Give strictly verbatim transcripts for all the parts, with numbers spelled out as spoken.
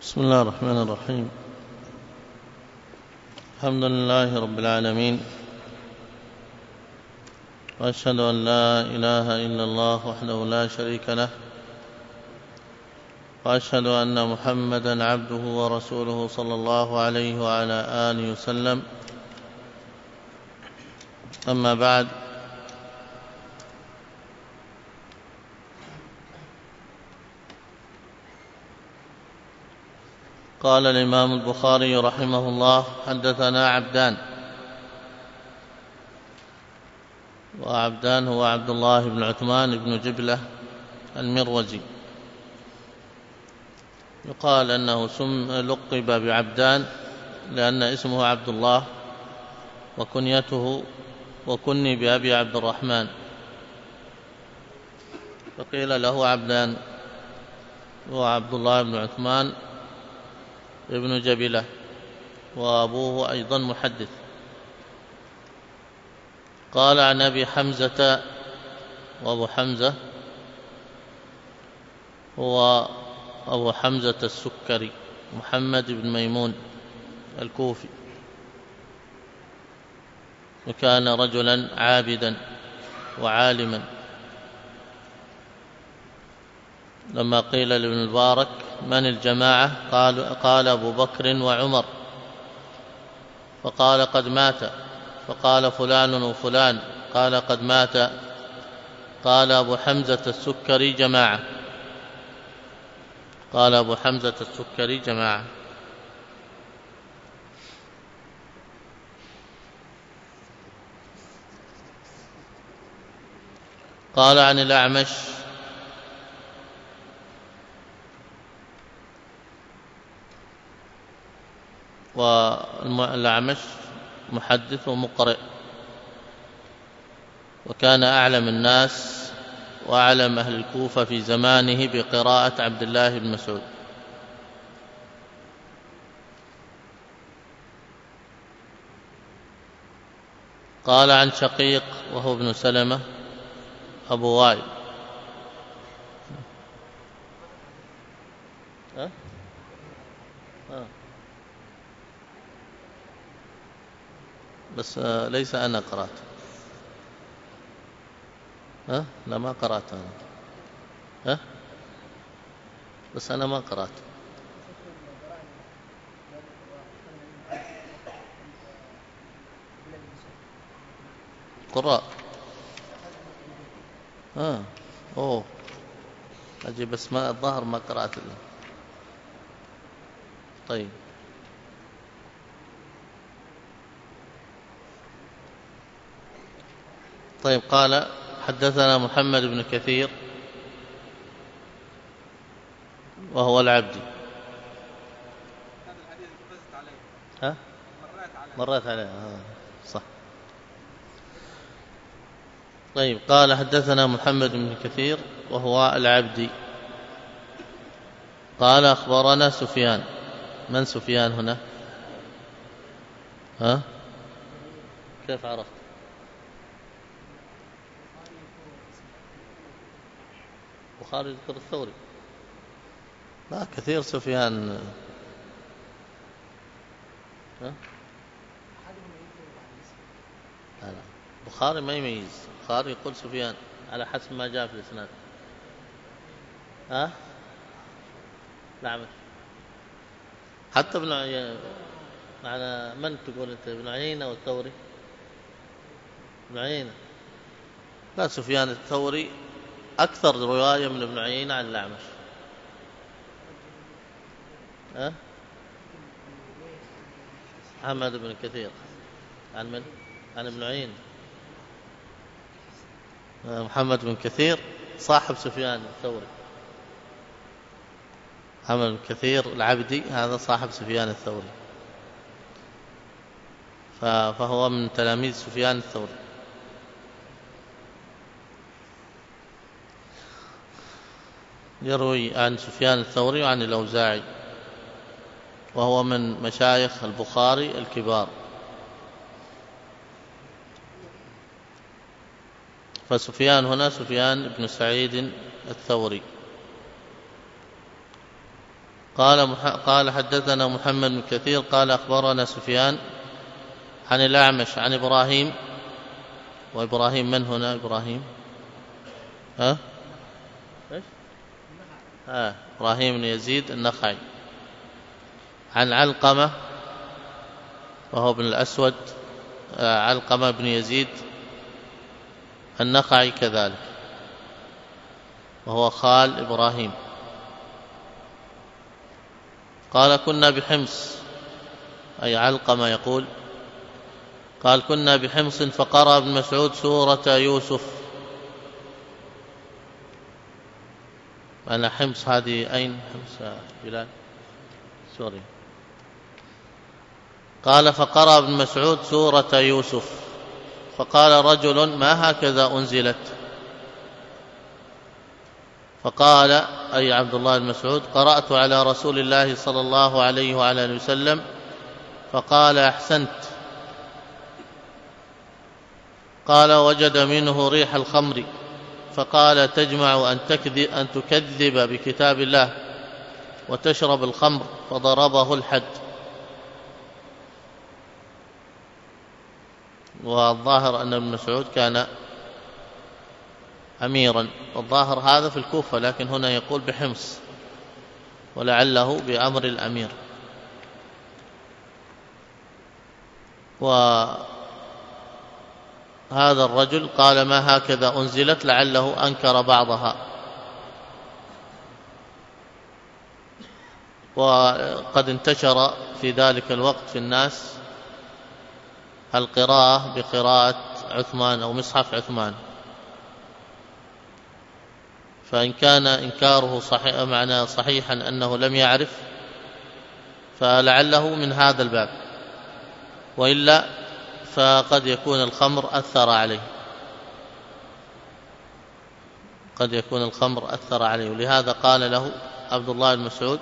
بسم الله الرحمن الرحيم. الحمد لله رب العالمين، وأشهد أن لا إله إلا الله وحده لا شريك له، وأشهد أن محمدا عبده ورسوله صلى الله عليه وعلى آله وسلم. أما بعد، قال الإمام البخاري رحمه الله: حدثنا عبدان. وعبدان هو عبد الله بن عثمان بن جبلة المروزي، يقال أنه سم لقب بعبدان لأن اسمه عبد الله، وكنيته وكني بأبي عبد الرحمن، فقيل له عبدان. هو عبد الله بن عثمان ابن جبلة، وأبوه أيضا محدث. قال عن أبي حمزة، وأبو حمزة هو أبو حمزة السكري محمد بن ميمون الكوفي، وكان رجلا عابدا وعالما. لما قيل لابن المبارك: من الجماعة؟ قال, قال أبو بكر وعمر. فقال: قد مات. فقال: فلان وفلان. قال: قد مات. قال: أبو حمزة السكري جماعة. قال أبو حمزة السكري جماعة. قال عن الأعمش: والأعمش محدث ومقرئ، وكان أعلم الناس وأعلم أهل الكوفة في زمانه بقراءة عبد الله بن مسعود. قال عن شقيق وهو ابن سلمة أبو وائل. أه؟ أه. بس ليس أنا قرأت. ها؟ لا، ما قرأت أنا. ها؟ بس أنا ما قرأت. قراء. ها؟ أوه، أجي، بس ما الظاهر ما قرأت له. طيب. طيب. قال: حدثنا محمد بن كثير وهو العبدي. ها؟ مرات عليه. آه. صح. طيب. قال: حدثنا محمد بن كثير وهو العبدي. قال: أخبرنا سفيان. من سفيان هنا؟ ها؟ كيف عرفت؟ بخاري يذكر الثوري. لا، كثير سفيان. ها؟ لا لا، بخاري ما يميز. بخاري يقول سفيان على حسب ما جاء في الإسناد. ها؟ نعم. حتى ابن عيينة. معنى من تقول أنت؟ ابن عيينة والثوري؟ ابن عيينة. لا، سفيان الثوري أكثر رواية من ابن عيينة عن الأعمش. ها؟ محمد بن كثير عن من؟ عن ابن عيينة. محمد بن كثير صاحب سفيان الثوري. محمد بن كثير العبدي هذا صاحب سفيان الثوري، فهو من تلاميذ سفيان الثوري. يروي عن سفيان الثوري وعن الأوزاعي، وهو من مشايخ البخاري الكبار. فسفيان هنا سفيان بن سعيد الثوري. قال قال حدثنا محمد بن كثير قال أخبرنا سفيان عن الأعمش عن إبراهيم. وإبراهيم من هنا؟ إبراهيم ها إيش؟ آه إبراهيم بن يزيد النخعي عن علقمة وهو ابن الأسود، آه علقمة بن يزيد النخعي كذلك، وهو خال إبراهيم. قال كنا بحمص، أي علقمة يقول قال كنا بحمص فقرأ ابن مسعود سورة يوسف. أنا حمص هذه أين؟ حمص بلاد سوريا. قال فقرأ ابن مسعود سورة يوسف فقال رجل ما هكذا أنزلت؟ فقال أي عبد الله بن مسعود قرأت على رسول الله صلى الله عليه وعلى آله وسلم فقال أحسنت. قال وجد منه ريح الخمر فقال تجمع أن, أن تكذب بكتاب الله وتشرب الخمر، فضربه الحد. والظاهر أن ابن مسعود كان أميرا، والظاهر هذا في الكوفة، لكن هنا يقول بحمص ولعله بأمر الأمير. وهذا الرجل قال ما هكذا أنزلت، لعله أنكر بعضها. وقد انتشر في ذلك الوقت في الناس القراءة بقراءة عثمان أو مصحف عثمان، فإن كان إنكاره صحيح معنى صحيحا أنه لم يعرف فلعله من هذا الباب، وإلا فقد يكون الخمر أثر عليه، قد يكون الخمر أثر عليه. ولهذا قال له عبد الله بن مسعود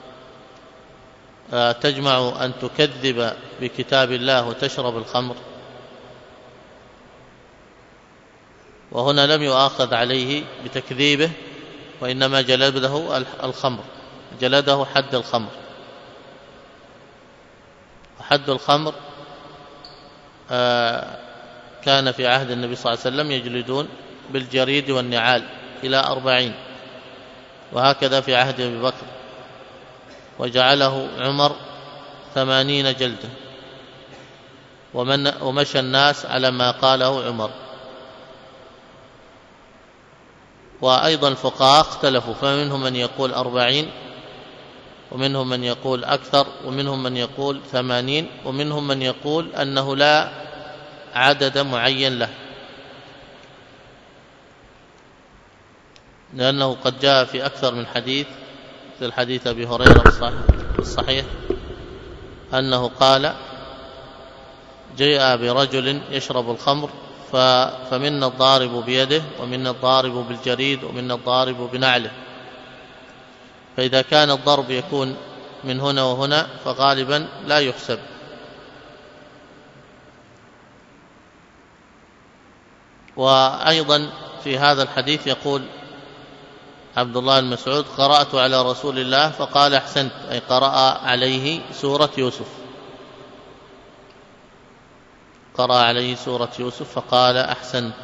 تجمع أن تكذب بكتاب الله وتشرب الخمر. وهنا لم يؤاخذ عليه بتكذيبه، وإنما جلده الخمر، جلده حد الخمر. وحد الخمر كان في عهد النبي صلى الله عليه وسلم يجلدون بالجريد والنعال إلى أربعين، وهكذا في عهد أبي بكر، وجعله عمر ثمانين جلدة، ومن ومشى الناس على ما قاله عمر. وأيضا الفقهاء اختلفوا، فمنهم من يقول أربعين، ومنهم من يقول أكثر، ومنهم من يقول ثمانين، ومنهم من يقول أنه لا عدد معين له، لأنه قد جاء في أكثر من حديث، مثل حديث أبي هريرة الصحيح أنه قال جاء برجل يشرب الخمر فمنا الضارب بيده ومنا الضارب بالجريد ومنا الضارب بنعله. فإذا كان الضرب يكون من هنا وهنا فغالبا لا يحسب. وأيضا في هذا الحديث يقول عبد الله بن مسعود قرأت على رسول الله فقال أحسنت، أي قرأ عليه سورة يوسف، قرأ عليه سورة يوسف فقال أحسنت.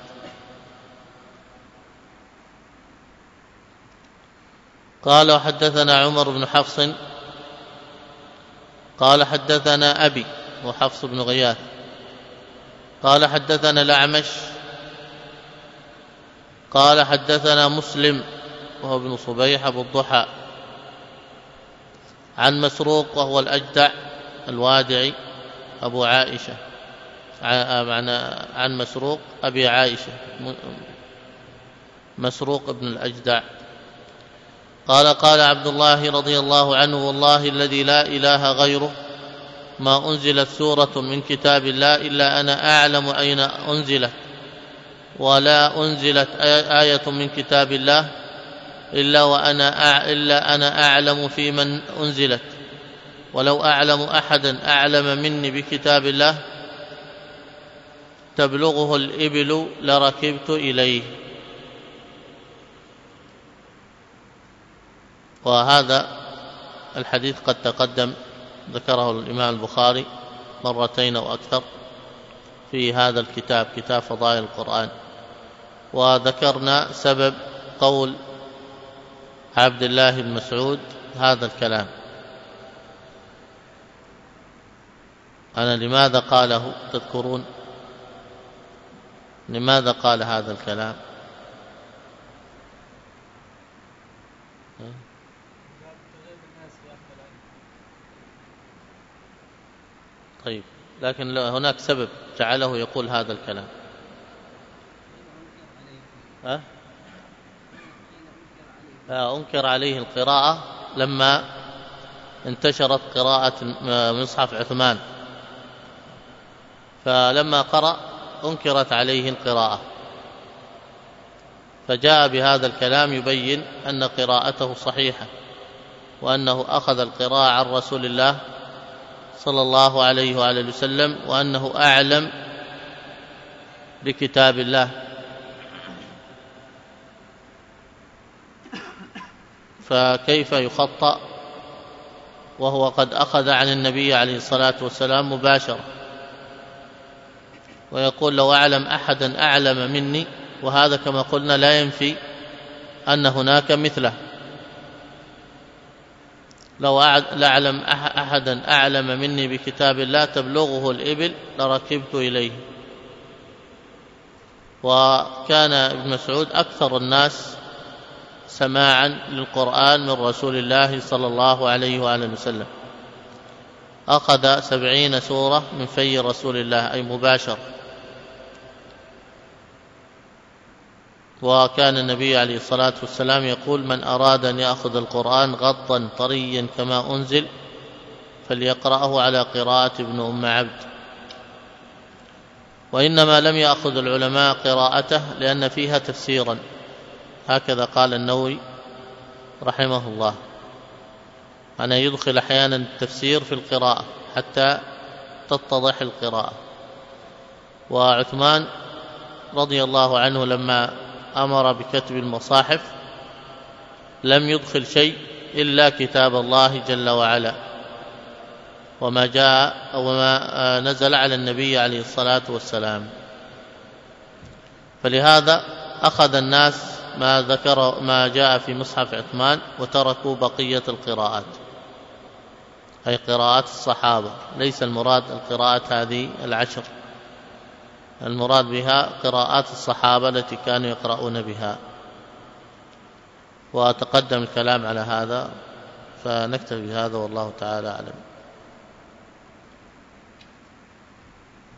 قال وحدثنا عمر بن حفص قال حدثنا أبي وحفص بن غياث قال حدثنا الأعمش قال حدثنا مسلم وهو ابن صبيح أبو الضحى عن مسروق وهو الأجدع الوادعي أبو عائشة، معنى عن مسروق أبي عائشة مسروق ابن الأجدع قال قال عبد الله رضي الله عنه والله الذي لا إله غيره ما أنزلت سورة من كتاب الله إلا أنا أعلم أين أنزلت، ولا أنزلت آية من كتاب الله إلا وأنا إلا أنا أعلم في من أنزلت، ولو أعلم أحدا أعلم مني بكتاب الله تبلغه الإبل لركبت إليه. وهذا الحديث قد تقدم، ذكره الإمام البخاري مرتين أو أكثر في هذا الكتاب، كتاب فضائل القرآن. وذكرنا سبب قول عبد الله بن مسعود هذا الكلام. أنا لماذا قاله تذكرون؟ لماذا قال هذا الكلام؟ طيب، لكن هناك سبب جعله يقول هذا الكلام. أه؟ أنكر عليه القراءة لما انتشرت قراءة مصحف عثمان، فلما قرأ أنكرت عليه القراءة، فجاء بهذا الكلام يبين أن قراءته صحيحة، وأنه أخذ القراءة عن رسول الله صلى الله عليه وآله وسلم، وأنه أعلم بكتاب الله. فكيف يخطأ وهو قد أخذ عن النبي عليه الصلاة والسلام مباشرة؟ ويقول لو أعلم أحدا أعلم مني، وهذا كما قلنا لا ينفي أن هناك مثله. لو أعلم أحدا أعلم مني بكتاب الله تبلغه الإبل لركبت إليه. وكان ابن مسعود أكثر الناس سماعا للقرآن من رسول الله صلى الله عليه وآله وسلم، أخذ سبعين سورة من في رسول الله، أي مباشر. وكان النبي عليه الصلاة والسلام يقول: من أراد أن يأخذ القرآن غضا طريا كما أنزل فليقرأه على قراءة ابن أم عبد. وإنما لم يأخذ العلماء قراءته لأن فيها تفسيرا، هكذا قال النووي رحمه الله، أنا يدخل أحيانا التفسير في القراءة حتى تتضح القراءة. وعثمان رضي الله عنه لما أمر بكتب المصاحف لم يدخل شيء إلا كتاب الله جل وعلا، وما جاء أو ما نزل على النبي عليه الصلاة والسلام. فلهذا أخذ الناس ما ذكر ما جاء في مصحف عثمان وتركوا بقية القراءات، أي قراءات الصحابة. ليس المراد القراءات هذه العشر، المراد بها قراءات الصحابة التي كانوا يقرؤون بها. وتقدم الكلام على هذا، فنكتفي بهذا والله تعالى أعلم.